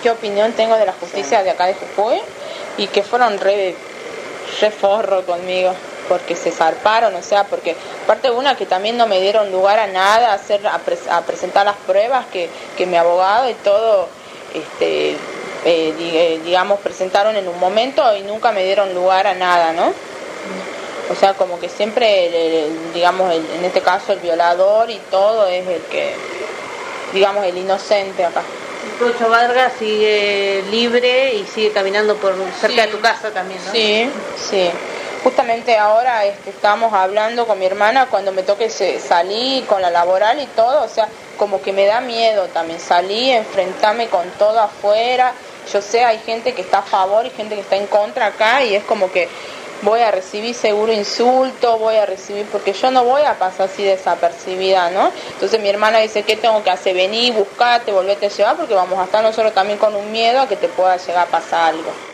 qué opinión tengo de la justicia de acá de Jujuy, y que fueron re forro conmigo, porque se zarparon, o sea, porque aparte una que también no me dieron lugar a nada, a presentar las pruebas que mi abogado y todo, digamos, presentaron en un momento y nunca me dieron lugar a nada, ¿no? O sea, como que siempre, digamos, en este caso el violador y todo es el que, digamos, el inocente acá. Pocho Vargas sigue libre y sigue caminando por cerca de tu casa también, ¿no? Sí, sí. Justamente ahora estábamos hablando con mi hermana cuando me toque salir con la laboral y todo, o sea, como que me da miedo también salir, enfrentarme con todo afuera. Yo sé, hay gente que está a favor y gente que está en contra acá, y es como que voy a recibir seguro insulto, voy a recibir, porque yo no voy a pasar así desapercibida, ¿no? Entonces mi hermana dice, ¿qué tengo que hacer? Vení, buscate, volvete a llevar, porque vamos a estar nosotros también con un miedo a que te pueda llegar a pasar algo.